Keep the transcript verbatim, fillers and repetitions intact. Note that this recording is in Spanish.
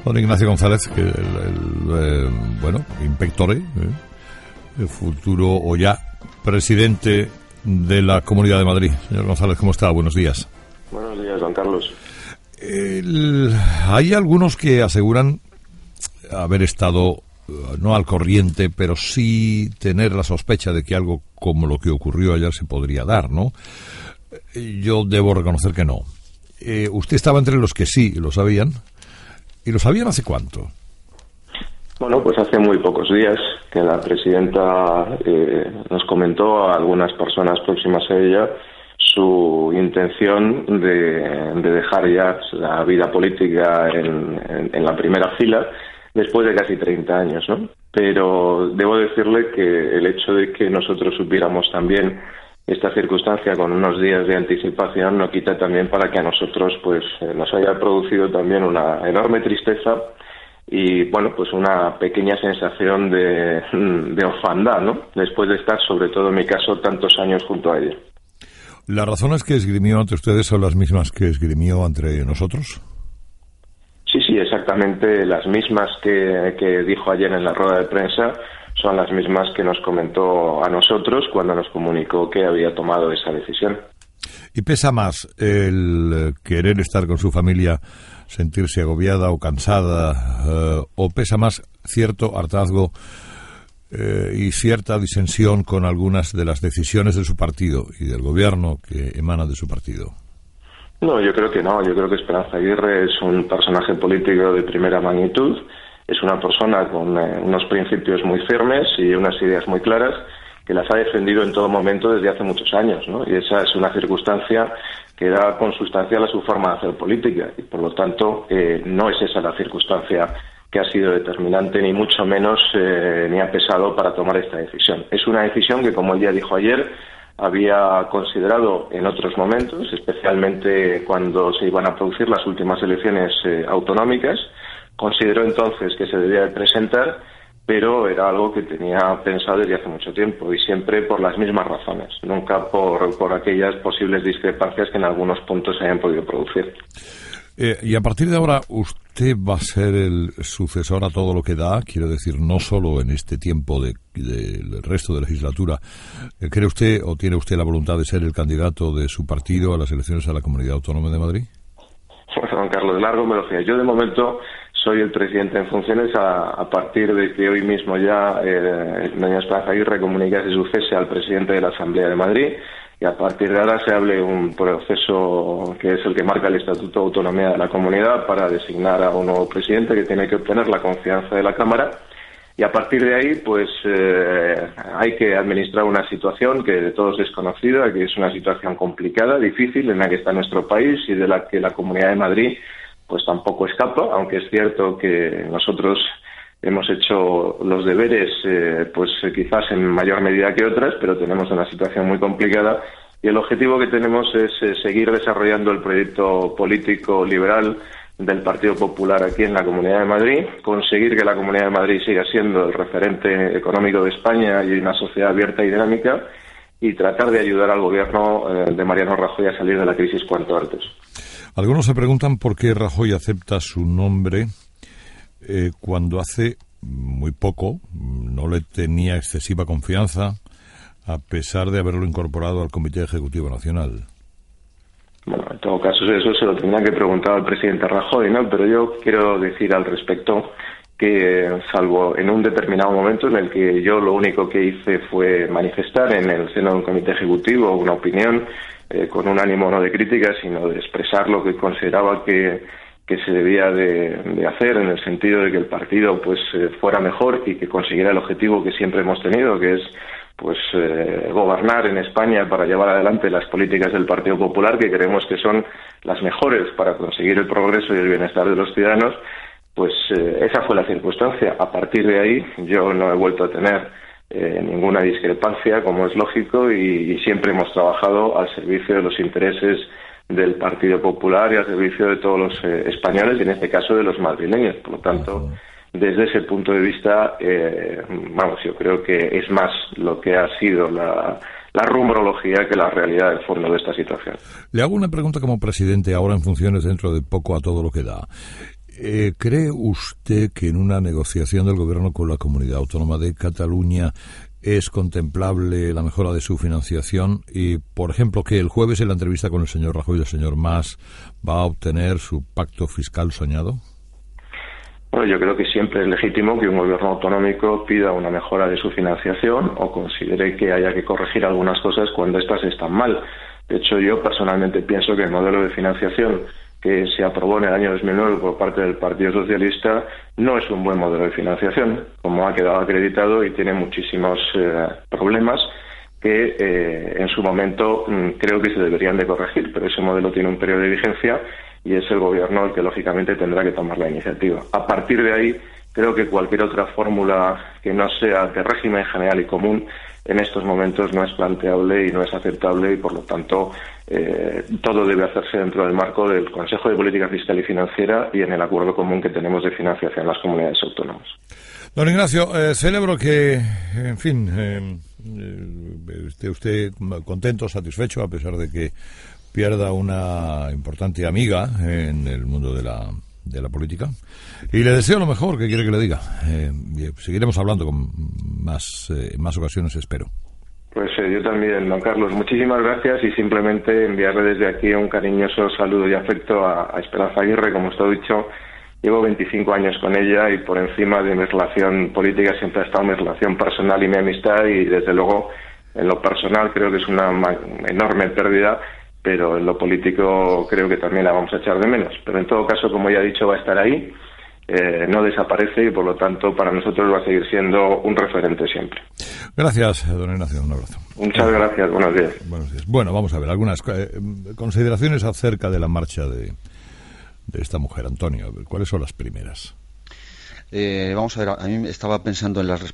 Don Ignacio González, que el, el eh, bueno, inspectore, eh, el futuro o ya presidente de la Comunidad de Madrid. Señor González, ¿cómo está? Buenos días. Buenos días, don Carlos. El, hay algunos que aseguran haber estado no al corriente, pero sí tener la sospecha de que algo como lo que ocurrió ayer se podría dar, ¿no? Yo debo reconocer que no. Eh, usted estaba entre los que sí lo sabían. ¿Y lo sabían hace cuánto? Bueno, pues hace muy pocos días que la presidenta eh, nos comentó a algunas personas próximas a ella su intención de, de dejar ya la vida política en, en, en la primera fila después de casi treinta años, ¿no? Pero debo decirle que el hecho de que nosotros supiéramos también esta circunstancia con unos días de anticipación no quita también para que a nosotros pues eh, nos haya producido también una enorme tristeza y bueno, pues una pequeña sensación de, de orfandad, ¿no? Después de estar, sobre todo en mi caso, tantos años junto a ella. ¿Las razones que esgrimió ante ustedes son las mismas que esgrimió entre nosotros? Sí, sí, exactamente las mismas que, que dijo ayer en la rueda de prensa. Son las mismas que nos comentó a nosotros cuando nos comunicó que había tomado esa decisión. ¿Y pesa más el querer estar con su familia, sentirse agobiada o cansada, eh, o pesa más cierto hartazgo eh, y cierta disensión con algunas de las decisiones de su partido y del gobierno que emanan de su partido? No, yo creo que no. Yo creo que Esperanza Aguirre es un personaje político de primera magnitud. Es una persona con eh, unos principios muy firmes y unas ideas muy claras que las ha defendido en todo momento desde hace muchos años, ¿no? Y esa es una circunstancia que da consustancial a su forma de hacer política y, por lo tanto, eh, no es esa la circunstancia que ha sido determinante, ni mucho menos eh, ni ha pesado para tomar esta decisión. Es una decisión que, como ella dijo ayer, había considerado en otros momentos, especialmente cuando se iban a producir las últimas elecciones eh, autonómicas. Consideró entonces que se debía de presentar, pero era algo que tenía pensado desde hace mucho tiempo y siempre por las mismas razones, nunca por, por aquellas posibles discrepancias que en algunos puntos se hayan podido producir. Eh, y a partir de ahora, ¿usted va a ser el sucesor a todo lo que da? Quiero decir, no solo en este tiempo de, de, del resto de legislatura. ¿Cree usted o tiene usted la voluntad de ser el candidato de su partido a las elecciones a la Comunidad Autónoma de Madrid? Bueno, don Carlos, largo me lo decía. Yo de momento soy el presidente en funciones a, a partir de que hoy mismo ya eh, doña Esperanza Aguirre comunicase su cese al presidente de la Asamblea de Madrid y a partir de ahora se hable un proceso que es el que marca el Estatuto de Autonomía de la Comunidad para designar a un nuevo presidente que tiene que obtener la confianza de la Cámara. Y a partir de ahí, pues eh, hay que administrar una situación que de todos es conocida, que es una situación complicada, difícil, en la que está nuestro país y de la que la Comunidad de Madrid pues tampoco escapa, aunque es cierto que nosotros hemos hecho los deberes eh, pues quizás en mayor medida que otras, pero tenemos una situación muy complicada y el objetivo que tenemos es eh, seguir desarrollando el proyecto político liberal del Partido Popular aquí en la Comunidad de Madrid, conseguir que la Comunidad de Madrid siga siendo el referente económico de España y una sociedad abierta y dinámica y tratar de ayudar al gobierno eh, de Mariano Rajoy a salir de la crisis cuanto antes. Algunos se preguntan por qué Rajoy acepta su nombre eh, cuando hace muy poco no le tenía excesiva confianza a pesar de haberlo incorporado al Comité Ejecutivo Nacional. Bueno, en todo caso eso se lo tendría que preguntar al presidente Rajoy, ¿no? Pero yo quiero decir al respecto que, salvo en un determinado momento en el que yo lo único que hice fue manifestar en el seno de un comité ejecutivo una opinión eh, con un ánimo no de crítica, sino de expresar lo que consideraba que, que se debía de, de hacer en el sentido de que el partido pues eh, fuera mejor y que consiguiera el objetivo que siempre hemos tenido, que es pues eh, gobernar en España para llevar adelante las políticas del Partido Popular, que creemos que son las mejores para conseguir el progreso y el bienestar de los ciudadanos. Pues eh, esa fue la circunstancia. A partir de ahí yo no he vuelto a tener eh, ninguna discrepancia, como es lógico, y, y siempre hemos trabajado al servicio de los intereses del Partido Popular y al servicio de todos los eh, españoles, y en este caso de los madrileños. Por lo tanto, desde ese punto de vista, eh, vamos, yo creo que es más lo que ha sido la, la rumorología que la realidad del fondo de esta situación. Le hago una pregunta como presidente, ahora en funciones dentro de poco a todo lo que da. Eh, ¿Cree usted que en una negociación del Gobierno con la Comunidad Autónoma de Cataluña es contemplable la mejora de su financiación? Y, por ejemplo, que el jueves en la entrevista con el señor Rajoy y el señor Mas va a obtener su pacto fiscal soñado. Bueno, yo creo que siempre es legítimo que un gobierno autonómico pida una mejora de su financiación o considere que haya que corregir algunas cosas cuando éstas están mal. De hecho, yo personalmente pienso que el modelo de financiación que se aprobó en el año dos mil nueve por parte del Partido Socialista no es un buen modelo de financiación, como ha quedado acreditado, y tiene muchísimos eh, problemas que eh, en su momento mmm, creo que se deberían de corregir, pero ese modelo tiene un periodo de vigencia y es el Gobierno el que lógicamente tendrá que tomar la iniciativa. A partir de ahí, creo que cualquier otra fórmula que no sea de régimen general y común en estos momentos no es planteable y no es aceptable, y por lo tanto eh, todo debe hacerse dentro del marco del Consejo de Política Fiscal y Financiera y en el acuerdo común que tenemos de financiación en las comunidades autónomas. Don Ignacio, eh, celebro que, en fin, eh, esté usted contento, satisfecho, a pesar de que pierda una importante amiga en el mundo de la de la política, y le deseo lo mejor. ¿Qué quiere que le diga? Eh, seguiremos hablando con más eh, más ocasiones, espero. Pues eh, yo también, don Carlos, muchísimas gracias, y simplemente enviarle desde aquí un cariñoso saludo y afecto a, a Esperanza Aguirre. Como usted ha dicho, llevo veinticinco años con ella, y por encima de mi relación política siempre ha estado mi relación personal y mi amistad, y desde luego en lo personal creo que es una enorme pérdida, pero en lo político creo que también la vamos a echar de menos. Pero en todo caso, como ya he dicho, va a estar ahí, eh, no desaparece, y por lo tanto para nosotros va a seguir siendo un referente siempre. Gracias, don Ignacio, un abrazo. Muchas gracias, buenos días. Buenos días. Bueno, vamos a ver algunas eh, consideraciones acerca de la marcha de, de esta mujer, Antonio. ¿Cuáles son las primeras? Eh, vamos a ver, a mí estaba pensando en las